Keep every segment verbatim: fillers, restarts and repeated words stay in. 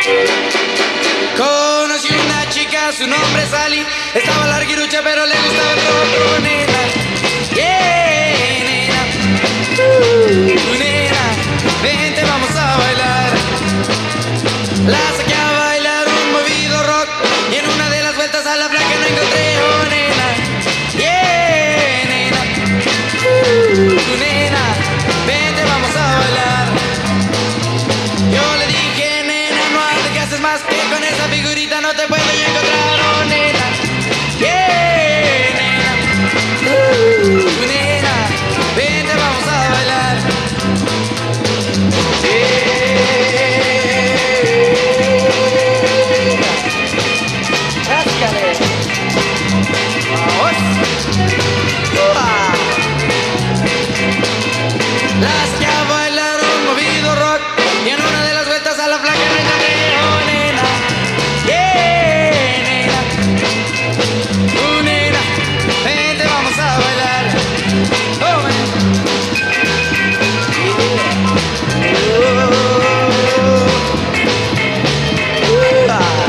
Conocí una chica, su nombre es Sally. Estaba larguirucha pero le gustaba el rock, nena. Yeah, nena. Uh, nena, vente, vamos a bailar. La saqué a bailar un movido rock y en una de las vueltas a la flaca no encontré, oh nena. Yeah, nena. Uh, nena, vente, vamos a bailar. Yo le dije, nena, no hables que haces más, que con esa figurita no te puedo yo encontrar, oh nena. Yeah, nena. Uh, nena, vente, vamos a bailar. Yeah. Ráscale. Vamos. Uah. Las que a bailar un movido rock y en una de las vueltas a la flaca no encontré, oh nena. Yeah, nena. Uh, nena, vente, vamos a bailar. Oh, man. Yeah. Uh, uh, ah.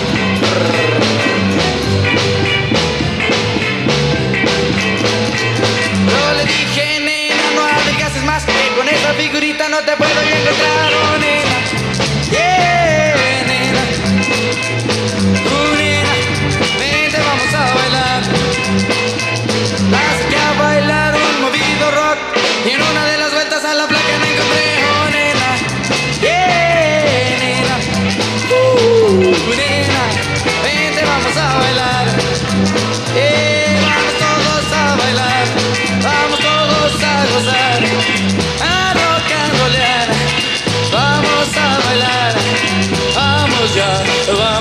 Yo le dije, nena, no hables que haces más, que con esa figurita no te puedo yo encontrar, oh nena. Yeah, nena. Uh, nena, vente, vamos a bailar. La saqué a bailar un movido rock y en una de las vueltas a la placa no encontré, oh nena. Yeah, nena. Uh, nena, vente, vamos a bailar. Eh, vamos todos a bailar, vamos todos a gozar, a rock and rollear. Vamos a bailar, vamos ya, vamos.